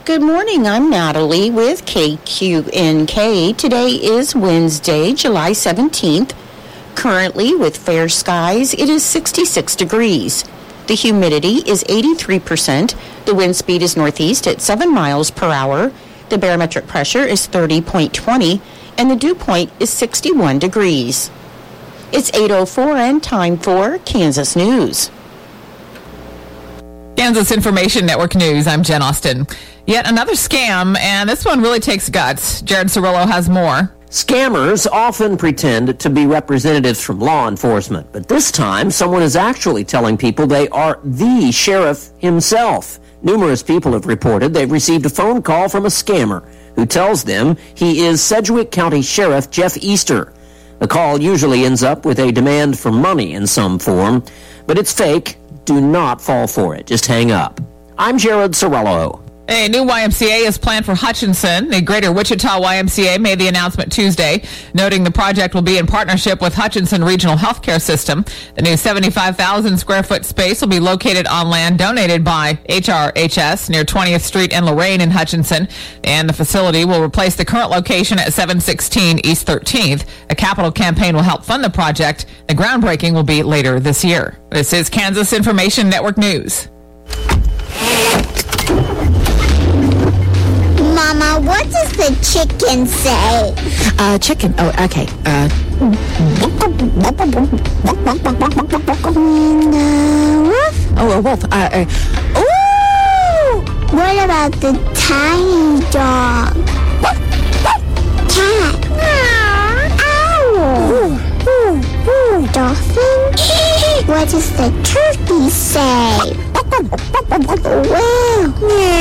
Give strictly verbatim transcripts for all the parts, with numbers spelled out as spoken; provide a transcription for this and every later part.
Good morning, I'm Natalie with K Q N K. Today is Wednesday, July seventeenth. Currently, with fair skies, it is sixty-six degrees. The humidity is eighty-three percent. The wind speed is northeast at seven miles per hour. The barometric pressure is thirty point two zero, and the dew point is sixty-one degrees. It's eight oh four and time for Kansas News. Kansas Information Network News, I'm Jen Austin. Yet another scam, and this one really takes guts. Jared Cirillo has more. Scammers often pretend to be representatives from law enforcement, but this time someone is actually telling people they are the sheriff himself. Numerous people have reported they've received a phone call from a scammer who tells them he is Sedgwick County Sheriff Jeff Easter. The call usually ends up with a demand for money in some form, but it's fake. Do not fall for it. Just hang up. I'm Jared Cirillo. A new Y M C A is planned for Hutchinson. The Greater Wichita Y M C A made the announcement Tuesday, noting the project will be in partnership with Hutchinson Regional Healthcare System. The new seventy-five thousand square foot space will be located on land donated by H R H S near twentieth Street and Lorraine in Hutchinson, and the facility will replace the current location at seven sixteen East thirteenth. A capital campaign will help fund the project. The groundbreaking will be later this year. This is Kansas Information Network News. Mama, what does the chicken say? Uh, chicken. Oh, okay. Uh. Oh, a wolf. Uh, uh. Ooh! What about the tiny dog? Cat. Owl. Ooh, ooh, ooh, dolphin. What does the turkey say? Whale.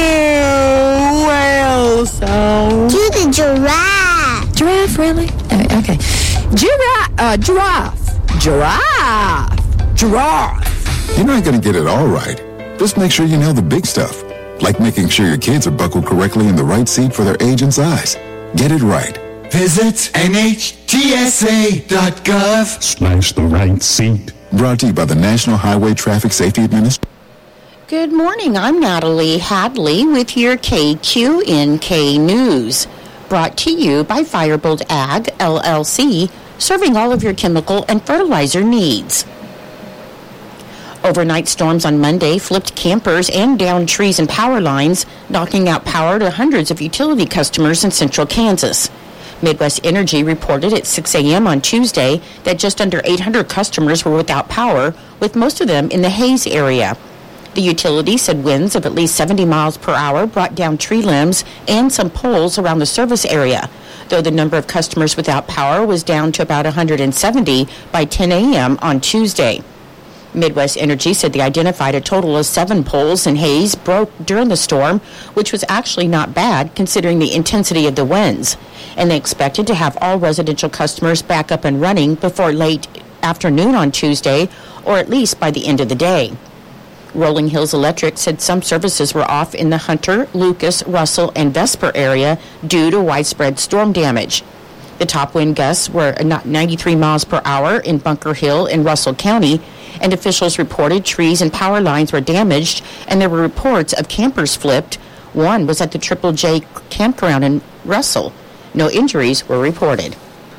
Whale sound. Do the giraffe. Giraffe, really? Uh, okay. Giraffe. Uh, giraffe. Giraffe. Giraffe. You're not going to get it all right. Just make sure you know the big stuff, like making sure your kids are buckled correctly in the right seat for their age and size. Get it right. Visit N H T S A dot gov slash the right seat. Brought to you by the National Highway Traffic Safety Administration. Good morning, I'm Natalie Hadley with your K Q N K News. Brought to you by Firebolt Ag, L L C, serving all of your chemical and fertilizer needs. Overnight storms on Monday flipped campers and downed trees and power lines, knocking out power to hundreds of utility customers in central Kansas. Midwest Energy reported at six a.m. on Tuesday that just under eight hundred customers were without power, with most of them in the Hayes area. The utility said winds of at least seventy miles per hour brought down tree limbs and some poles around the service area, though the number of customers without power was down to about one hundred seventy by ten a.m. on Tuesday. Midwest Energy said they identified a total of seven poles in Hayes broke during the storm, which was actually not bad considering the intensity of the winds, and they expected to have all residential customers back up and running before late afternoon on Tuesday, or at least by the end of the day. Rolling Hills Electric said some services were off in the Hunter, Lucas, Russell, and Vesper area due to widespread storm damage. The top wind gusts were ninety-three miles per hour in Bunker Hill in Russell County, and officials reported trees and power lines were damaged, and there were reports of campers flipped. One was at the Triple J campground in Russell. No injuries were reported.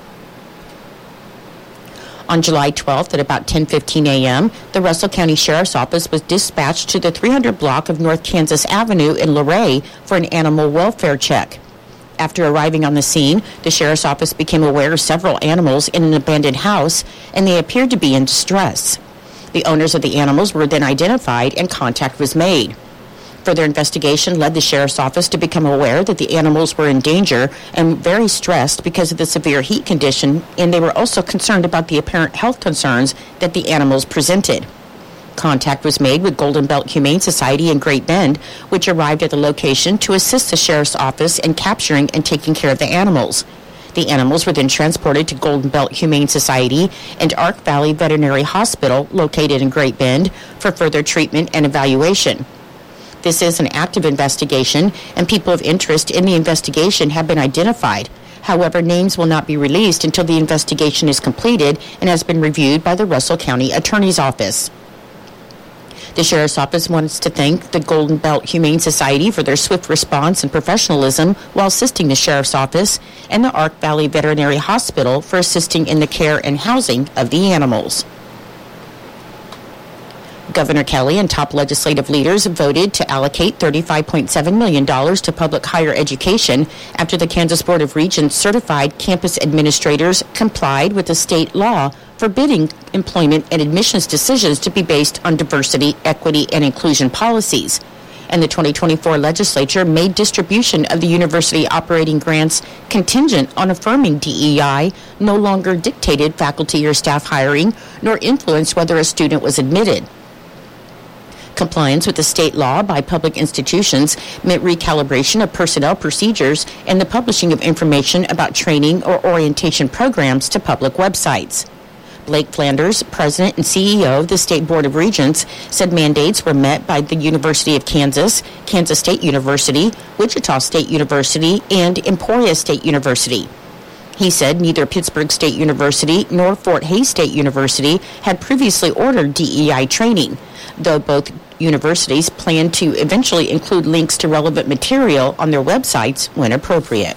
On July twelfth at about ten fifteen a.m., the Russell County Sheriff's Office was dispatched to the three hundred block of North Kansas Avenue in Luray for an animal welfare check. After arriving on the scene, the Sheriff's Office became aware of several animals in an abandoned house, and they appeared to be in distress. The owners of the animals were then identified and contact was made. Further investigation led the Sheriff's Office to become aware that the animals were in danger and very stressed because of the severe heat condition, and they were also concerned about the apparent health concerns that the animals presented. Contact was made with Golden Belt Humane Society in Great Bend, which arrived at the location to assist the Sheriff's Office in capturing and taking care of the animals. The animals were then transported to Golden Belt Humane Society and Ark Valley Veterinary Hospital, located in Great Bend, for further treatment and evaluation. This is an active investigation, and people of interest in the investigation have been identified. However, names will not be released until the investigation is completed and has been reviewed by the Russell County Attorney's Office. The Sheriff's Office wants to thank the Golden Belt Humane Society for their swift response and professionalism while assisting the Sheriff's Office, and the Ark Valley Veterinary Hospital for assisting in the care and housing of the animals. Governor Kelly and top legislative leaders voted to allocate thirty-five point seven million dollars to public higher education after the Kansas Board of Regents certified campus administrators complied with the state law forbidding employment and admissions decisions to be based on diversity, equity, and inclusion policies. And the twenty twenty-four legislature made distribution of the university operating grants contingent on affirming D E I no longer dictated faculty or staff hiring, nor influenced whether a student was admitted. Compliance with the state law by public institutions meant recalibration of personnel procedures and the publishing of information about training or orientation programs to public websites. Blake Flanders, president and C E O of the State Board of Regents, said mandates were met by the University of Kansas, Kansas State University, Wichita State University, and Emporia State University. He said neither Pittsburgh State University nor Fort Hays State University had previously ordered D E I training, though both universities plan to eventually include links to relevant material on their websites when appropriate.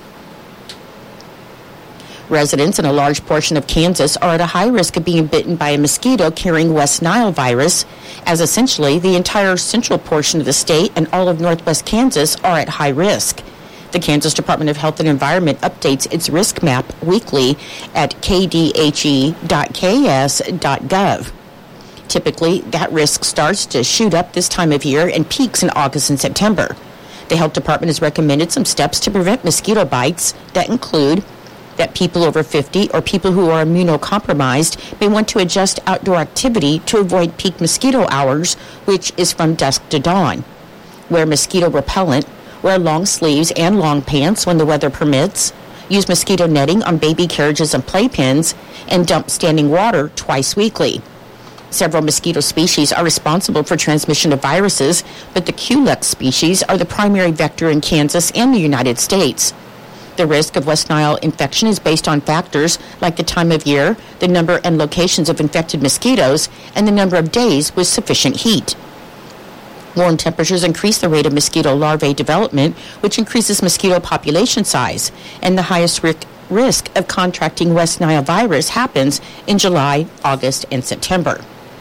Residents in a large portion of Kansas are at a high risk of being bitten by a mosquito carrying West Nile virus, as essentially the entire central portion of the state and all of northwest Kansas are at high risk. The Kansas Department of Health and Environment updates its risk map weekly at k d h e dot k s dot gov. Typically, that risk starts to shoot up this time of year and peaks in August and September. The Health Department has recommended some steps to prevent mosquito bites that include that people over fifty or people who are immunocompromised may want to adjust outdoor activity to avoid peak mosquito hours, which is from dusk to dawn. Wear mosquito repellent, wear long sleeves and long pants when the weather permits, use mosquito netting on baby carriages and playpens, and dump standing water twice weekly. Several mosquito species are responsible for transmission of viruses, but the Culex species are the primary vector in Kansas and the United States. The risk of West Nile infection is based on factors like the time of year, the number and locations of infected mosquitoes, and the number of days with sufficient heat. Warm temperatures increase the rate of mosquito larvae development, which increases mosquito population size, and the highest risk risk of contracting West Nile virus happens in July, August, and September.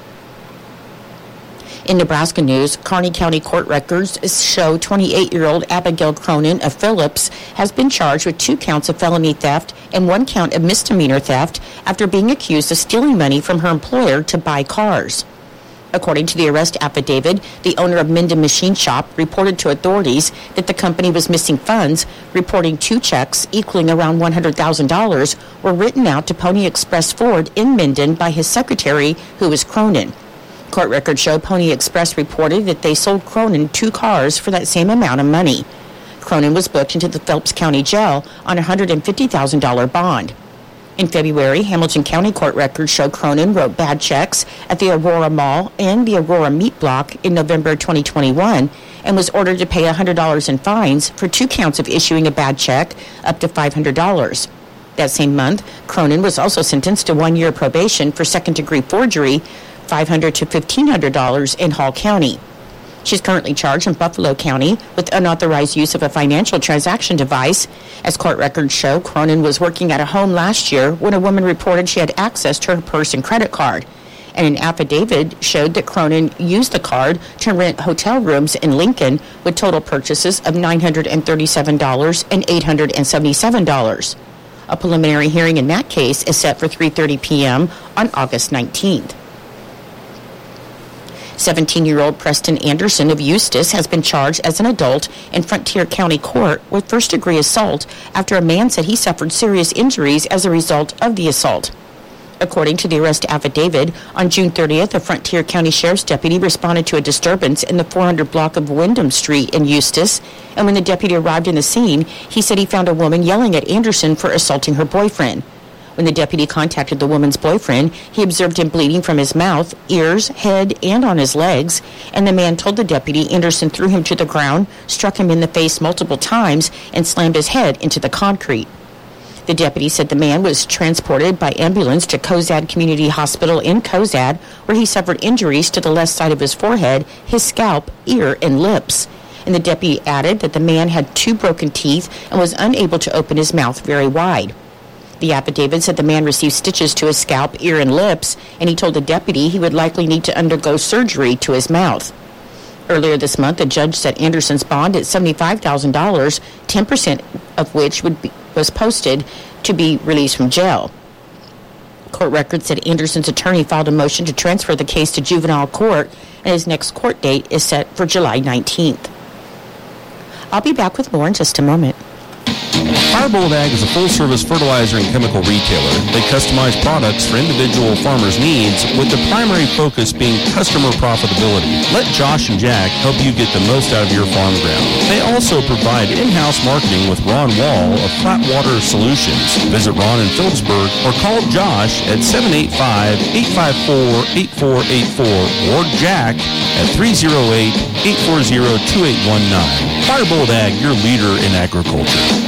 In Nebraska news, Kearney County court records show twenty-eight-year-old Abigail Cronin of Phillips has been charged with two counts of felony theft and one count of misdemeanor theft after being accused of stealing money from her employer to buy cars. According to the arrest affidavit, the owner of Minden Machine Shop reported to authorities that the company was missing funds, reporting two checks equaling around one hundred thousand dollars were written out to Pony Express Ford in Minden by his secretary, who was Cronin. Court records show Pony Express reported that they sold Cronin two cars for that same amount of money. Cronin was booked into the Phelps County Jail on a one hundred fifty thousand dollars bond. In February, Hamilton County court records show Cronin wrote bad checks at the Aurora Mall and the Aurora Meat Block in November twenty twenty-one and was ordered to pay one hundred dollars in fines for two counts of issuing a bad check up to five hundred dollars. That same month, Cronin was also sentenced to one year probation for second-degree forgery, five hundred dollars to fifteen hundred dollars in Hall County. She's currently charged in Buffalo County with unauthorized use of a financial transaction device. As court records show, Cronin was working at a home last year when a woman reported she had access to her purse and credit card. And an affidavit showed that Cronin used the card to rent hotel rooms in Lincoln with total purchases of nine hundred thirty-seven dollars and eight hundred seventy-seven dollars. A preliminary hearing in that case is set for three thirty p.m. on August nineteenth. seventeen-year-old Preston Anderson of Eustis has been charged as an adult in Frontier County Court with first-degree assault after a man said he suffered serious injuries as a result of the assault. According to the arrest affidavit, on June thirtieth, a Frontier County Sheriff's deputy responded to a disturbance in the four hundred block of Wyndham Street in Eustis, and when the deputy arrived in the scene, he said he found a woman yelling at Anderson for assaulting her boyfriend. When the deputy contacted the woman's boyfriend, he observed him bleeding from his mouth, ears, head, and on his legs, and the man told the deputy Anderson threw him to the ground, struck him in the face multiple times, and slammed his head into the concrete. The deputy said the man was transported by ambulance to Cozad Community Hospital in Cozad, where he suffered injuries to the left side of his forehead, his scalp, ear, and lips. And the deputy added that the man had two broken teeth and was unable to open his mouth very wide. The affidavit said the man received stitches to his scalp, ear, and lips, and he told the deputy he would likely need to undergo surgery to his mouth. Earlier this month, the judge set Anderson's bond at seventy-five thousand dollars, ten percent of which would be, was posted to be released from jail. Court records said Anderson's attorney filed a motion to transfer the case to juvenile court, and his next court date is set for July nineteenth. I'll be back with more in just a moment. Firebolt Ag is a full-service fertilizer and chemical retailer. They customize products for individual farmers' needs, with the primary focus being customer profitability. Let Josh and Jack help you get the most out of your farm ground. They also provide in-house marketing with Ron Wall of Flatwater Solutions. Visit Ron in Phillipsburg or call Josh at seven eight five, eight five four, eight four eight four or Jack at three oh eight, eight four zero, two eight one nine. Firebolt Ag, your leader in agriculture.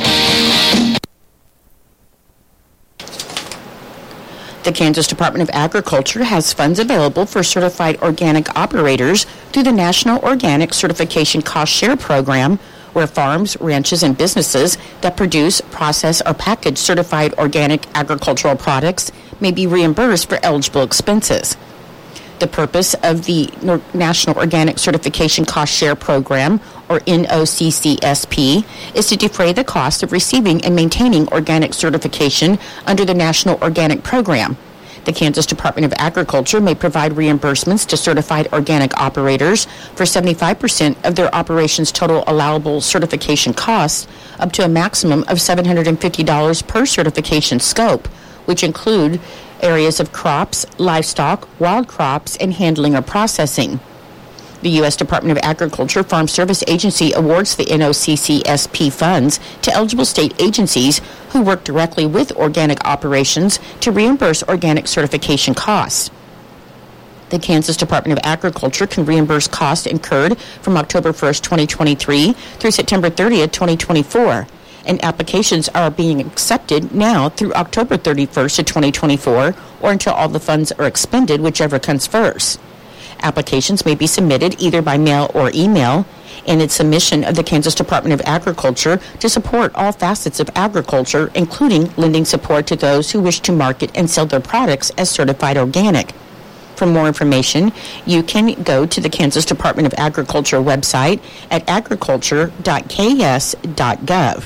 The Kansas Department of Agriculture has funds available for certified organic operators through the National Organic Certification Cost Share Program, where farms, ranches, and businesses that produce, process, or package certified organic agricultural products may be reimbursed for eligible expenses. The purpose of the National Organic Certification Cost Share Program, or N O C C S P, is to defray the cost of receiving and maintaining organic certification under the National Organic Program. The Kansas Department of Agriculture may provide reimbursements to certified organic operators for seventy-five percent of their operation's total allowable certification costs, up to a maximum of seven hundred fifty dollars per certification scope, which include areas of crops, livestock, wild crops, and handling or processing. The U S Department of Agriculture Farm Service Agency awards the N O C C S P funds to eligible state agencies who work directly with organic operations to reimburse organic certification costs. The Kansas Department of Agriculture can reimburse costs incurred from October first, twenty twenty-three through September thirtieth, twenty twenty-four. And applications are being accepted now through October thirty-first of twenty twenty-four, or until all the funds are expended, whichever comes first. Applications may be submitted either by mail or email, and its submission of the Kansas Department of Agriculture to support all facets of agriculture, including lending support to those who wish to market and sell their products as certified organic. For more information, you can go to the Kansas Department of Agriculture website at agriculture dot k s dot gov.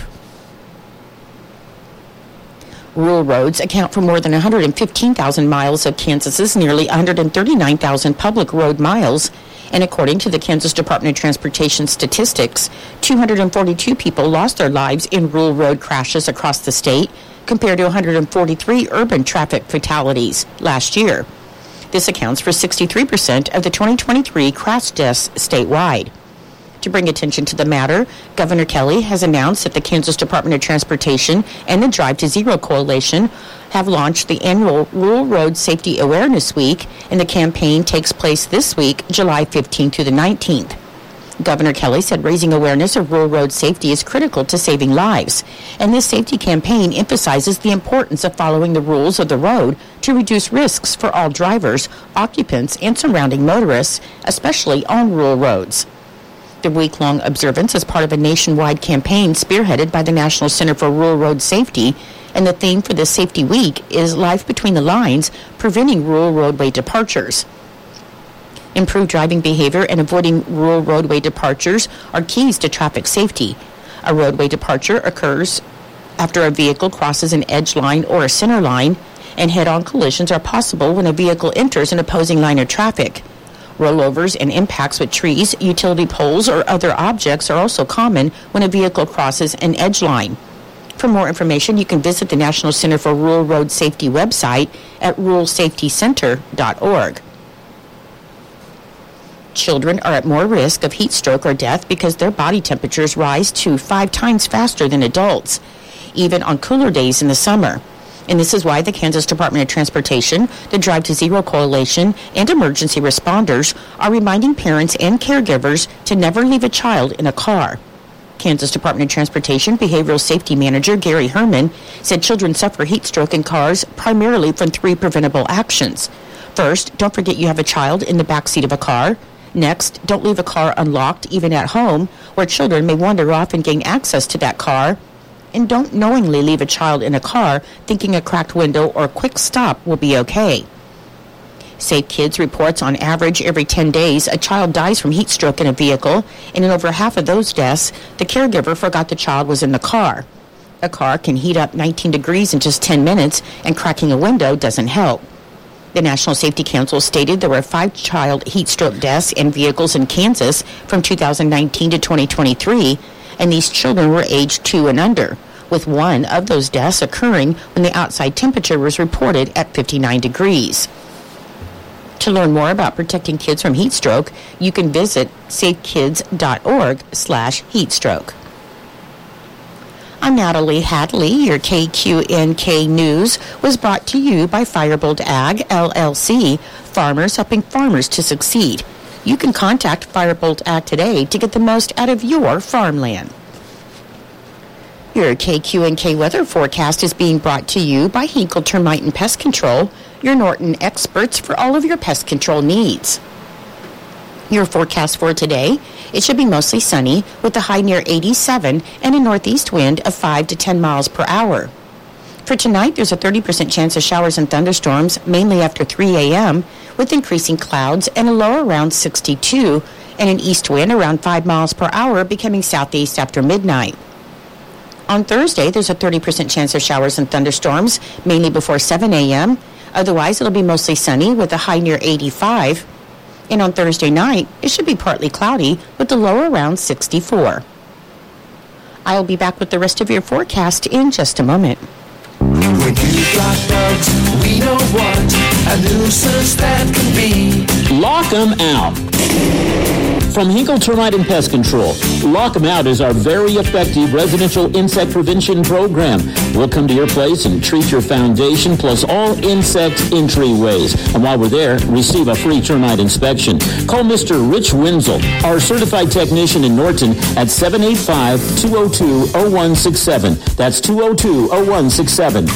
Rural roads account for more than one hundred fifteen thousand miles of Kansas's nearly one hundred thirty-nine thousand public road miles, and according to the Kansas Department of Transportation statistics, two hundred forty-two people lost their lives in rural road crashes across the state, compared to one hundred forty-three urban traffic fatalities last year. This accounts for sixty-three percent of the twenty twenty-three crash deaths statewide. To bring attention to the matter, Governor Kelly has announced that the Kansas Department of Transportation and the Drive to Zero Coalition have launched the annual Rural Road Safety Awareness Week, and the campaign takes place this week, July fifteenth to the nineteenth. Governor Kelly said raising awareness of rural road safety is critical to saving lives, and this safety campaign emphasizes the importance of following the rules of the road to reduce risks for all drivers, occupants, and surrounding motorists, especially on rural roads. The week-long observance is part of a nationwide campaign spearheaded by the National Center for Rural Road Safety, and the theme for this Safety Week is Life Between the Lines, Preventing Rural Roadway Departures. Improved driving behavior and avoiding rural roadway departures are keys to traffic safety. A roadway departure occurs after a vehicle crosses an edge line or a center line, and head-on collisions are possible when a vehicle enters an opposing line of traffic. Rollovers and impacts with trees, utility poles, or other objects are also common when a vehicle crosses an edge line. For more information, you can visit the National Center for Rural Road Safety website at rural safety center dot org. Children are at more risk of heat stroke or death because their body temperatures rise to five times faster than adults, even on cooler days in the summer. And this is why the Kansas Department of Transportation, the Drive to Zero Coalition, and emergency responders are reminding parents and caregivers to never leave a child in a car. Kansas Department of Transportation Behavioral Safety Manager Gary Herman said children suffer heat stroke in cars primarily from three preventable actions. First, don't forget you have a child in the back seat of a car. Next, don't leave a car unlocked, even at home, where children may wander off and gain access to that car. And don't knowingly leave a child in a car thinking a cracked window or a quick stop will be okay. Safe Kids reports on average every ten days a child dies from heat stroke in a vehicle, and in over half of those deaths, the caregiver forgot the child was in the car. A car can heat up nineteen degrees in just ten minutes, and cracking a window doesn't help. The National Safety Council stated there were five child heat stroke deaths in vehicles in Kansas from two thousand nineteen to twenty twenty-three, and these children were aged two and under, with one of those deaths occurring when the outside temperature was reported at fifty-nine degrees. To learn more about protecting kids from heat stroke, you can visit safekids.org slash heat stroke. I'm Natalie Hadley. Your K Q N K News was brought to you by Firebolt Ag, L L C, farmers helping farmers to succeed. You can contact Firebolt Ag today to get the most out of your farmland. Your K Q N K weather forecast is being brought to you by Hinkle Termite and Pest Control, your Norton experts for all of your pest control needs. Your forecast for today, it should be mostly sunny with a high near eighty-seven and a northeast wind of five to ten miles per hour. For tonight, there's a thirty percent chance of showers and thunderstorms, mainly after three a.m., with increasing clouds and a low around sixty-two and an east wind around five miles per hour becoming southeast after midnight. On Thursday, there's a thirty percent chance of showers and thunderstorms, mainly before seven a.m. Otherwise, it'll be mostly sunny with a high near eighty-five. And on Thursday night, it should be partly cloudy with the low around sixty-four. I'll be back with the rest of your forecast in just a moment. When you got bugs, we know what a nuisance that can be. Lock 'em out. From Hinkle Termite and Pest Control, Lock 'em Out is our very effective residential insect prevention program. We'll come to your place and treat your foundation plus all insect entryways. And while we're there, receive a free termite inspection. Call Mister Rich Wenzel, our certified technician in Norton, at seven eight five, two oh two, oh one six seven. That's two oh two, oh one six seven.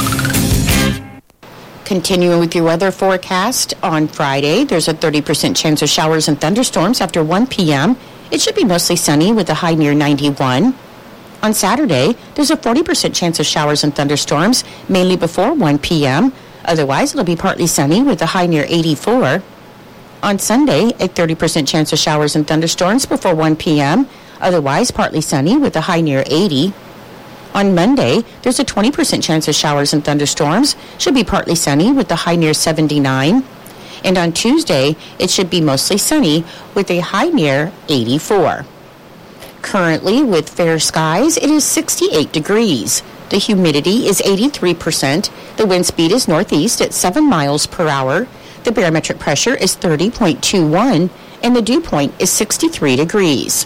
Continuing with your weather forecast, on Friday, there's a thirty percent chance of showers and thunderstorms after one p.m. It should be mostly sunny with a high near ninety-one. On Saturday, there's a forty percent chance of showers and thunderstorms, mainly before one p.m. Otherwise, it'll be partly sunny with a high near eighty-four. On Sunday, a thirty percent chance of showers and thunderstorms before one p.m. Otherwise, partly sunny with a high near eighty. On Monday, there's a twenty percent chance of showers and thunderstorms. Should be partly sunny with a high near seventy-nine. And on Tuesday, it should be mostly sunny with a high near eighty-four. Currently, with fair skies, it is sixty-eight degrees. The humidity is eighty-three percent. The wind speed is northeast at seven miles per hour. The barometric pressure is thirty point two one, and the dew point is sixty-three degrees.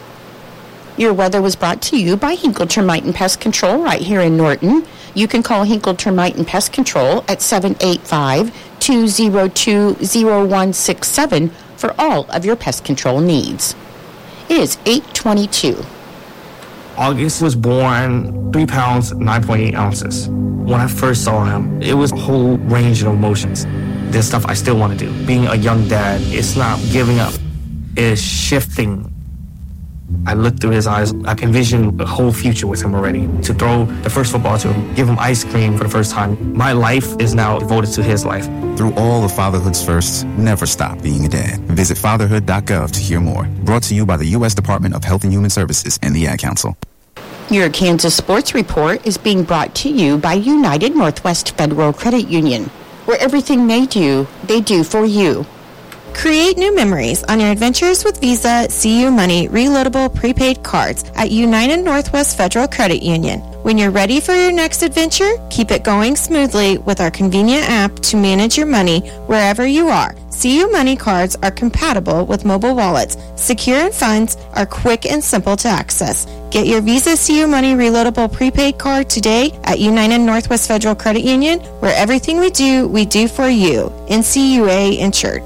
Your weather was brought to you by Hinkle Termite and Pest Control right here in Norton. You can call Hinkle Termite and Pest Control at seven eight five, two oh two, oh one six seven for all of your pest control needs. It is eight twenty-two. August was born three pounds, nine point eight ounces. When I first saw him, it was a whole range of emotions. There's stuff I still want to do. Being a young dad, it's not giving up. It's shifting. I looked through his eyes. I can envision a whole future with him already. To throw the first football to him, give him ice cream for the first time. My life is now devoted to his life. Through all of fatherhood's firsts, never stop being a dad. Visit fatherhood dot gov to hear more. Brought to you by the U S Department of Health and Human Services and the Ad Council. Your Kansas Sports Report is being brought to you by United Northwest Federal Credit Union, where everything they do, they do for you. Create new memories on your adventures with Visa, C U Money, reloadable prepaid cards at United Northwest Federal Credit Union. When you're ready for your next adventure, keep it going smoothly with our convenient app to manage your money wherever you are. C U Money cards are compatible with mobile wallets, secure and funds are quick and simple to access. Get your Visa C U Money reloadable prepaid card today at United Northwest Federal Credit Union, where everything we do, we do for you. N C U A insured.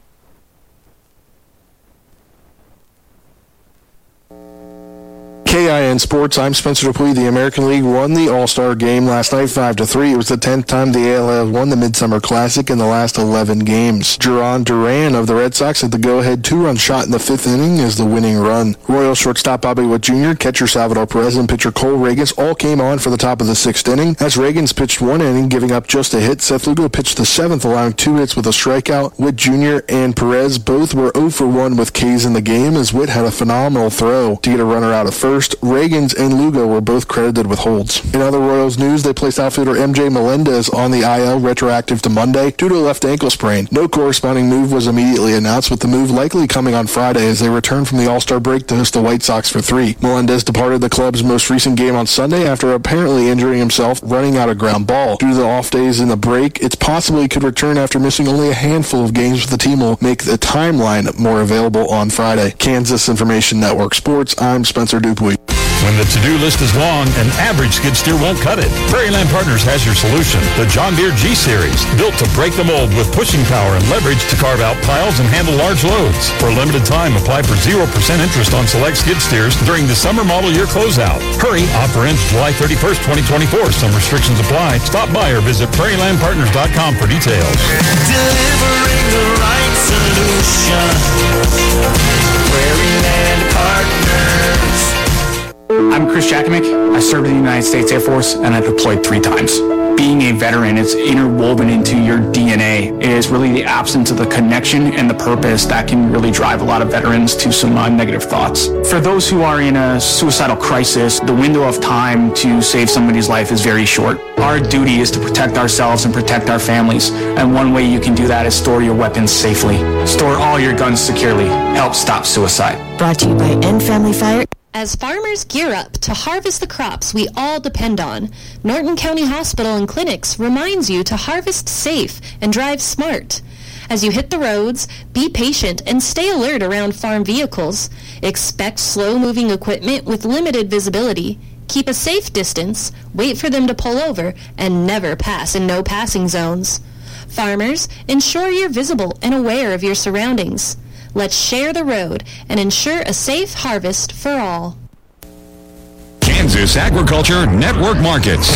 K In sports, I'm Spencer Dupuy. The American League won the All-Star game last night five to three. It was the tenth time the A L L won the Midsummer Classic in the last eleven games. Duran Duran of the Red Sox had the go-ahead two-run shot in the fifth inning as the winning run. Royals shortstop Bobby Witt Junior, catcher Salvador Perez, and pitcher Cole Reagans all came on for the top of the sixth inning. As Reagans pitched one inning, giving up just a hit, Seth Lugo pitched the seventh, allowing two hits with a strikeout. Witt Junior and Perez both were oh for one with Ks in the game, as Witt had a phenomenal throw to get a runner out of first. Reagans and Lugo were both credited with holds. In other Royals news, they placed outfielder M J Melendez on the I L retroactive to Monday due to a left ankle sprain. No corresponding move was immediately announced, with the move likely coming on Friday as they return from the All-Star break to host the White Sox for three. Melendez departed the club's most recent game on Sunday after apparently injuring himself running out a ground ball. Due to the off days in the break, it's possible he could return after missing only a handful of games, but the team will make the timeline more available on Friday. Kansas Information Network Sports, I'm Spencer Dupuy. When the to-do list is long, an average skid steer won't cut it. Prairieland Partners has your solution, the John Deere G-Series, built to break the mold with pushing power and leverage to carve out piles and handle large loads. For a limited time, apply for zero percent interest on select skid steers during the summer model year closeout. Hurry, offer ends July thirty-first, twenty twenty-four. Some restrictions apply. Stop by or visit prairieland partners dot com for details. Delivering the right solution. Prairieland Partners. I'm Chris Jakimick. I served in the United States Air Force and I deployed three times. Being a veteran is interwoven into your D N A. It is really the absence of the connection and the purpose that can really drive a lot of veterans to some uh, negative thoughts. For those who are in a suicidal crisis, the window of time to save somebody's life is very short. Our duty is to protect ourselves and protect our families. And one way you can do that is store your weapons safely. Store all your guns securely. Help stop suicide. Brought to you by End Family Fire. As farmers gear up to harvest the crops we all depend on, Norton County Hospital and Clinics reminds you to harvest safe and drive smart. As you hit the roads, be patient and stay alert around farm vehicles. Expect slow-moving equipment with limited visibility. Keep a safe distance, wait for them to pull over, and never pass in no-passing zones. Farmers, ensure you're visible and aware of your surroundings. Let's share the road and ensure a safe harvest for all. Kansas Agriculture Network Markets.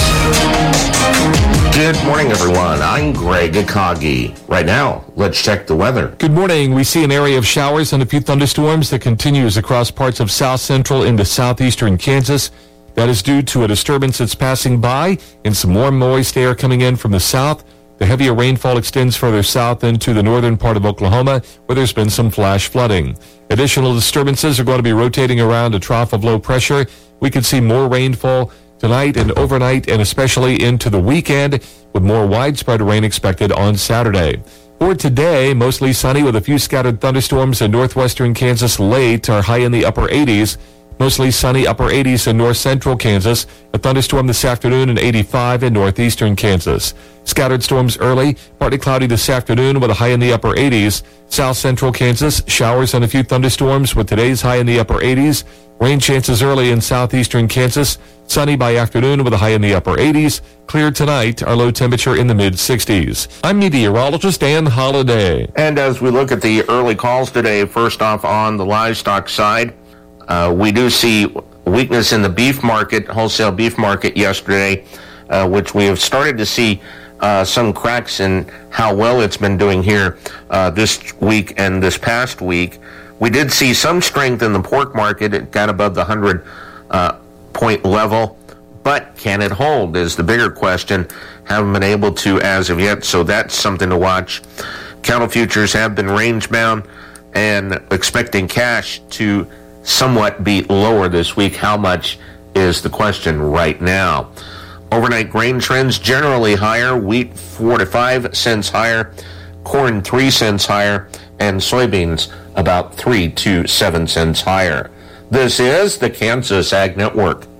Good morning, everyone. I'm Greg Akagi. Right now, let's check the weather. Good morning. We see an area of showers and a few thunderstorms that continues across parts of south central into southeastern Kansas. That is due to a disturbance that's passing by and some warm, moist air coming in from the south. The heavier rainfall extends further south into the northern part of Oklahoma, where there's been some flash flooding. Additional disturbances are going to be rotating around a trough of low pressure. We could see more rainfall tonight and overnight, and especially into the weekend, with more widespread rain expected on Saturday. For today, mostly sunny with a few scattered thunderstorms in northwestern Kansas late, are high in the upper eighties. Mostly sunny upper eighties in north central Kansas. A thunderstorm this afternoon in eighty-five in northeastern Kansas. Scattered storms early, partly cloudy this afternoon with a high in the upper eighties. South central Kansas, showers and a few thunderstorms with today's high in the upper eighties. Rain chances early in southeastern Kansas. Sunny by afternoon with a high in the upper eighties. Clear tonight, our low temperature in the mid sixties. I'm meteorologist Dan Holliday. And as we look at the early calls today, first off on the livestock side, Uh, we do see weakness in the beef market, wholesale beef market yesterday, uh, which we have started to see uh, some cracks in how well it's been doing here uh, this week and this past week. We did see some strength in the pork market. It got above the one hundred uh, point level, but can it hold is the bigger question. Haven't been able to as of yet, so that's something to watch. Cattle futures have been range-bound and expecting cash to somewhat be lower this week. How much is the question right now? Overnight grain trends generally higher. Wheat four to five cents higher, corn three cents higher, and soybeans about three to seven cents higher. This is the Kansas Ag Network.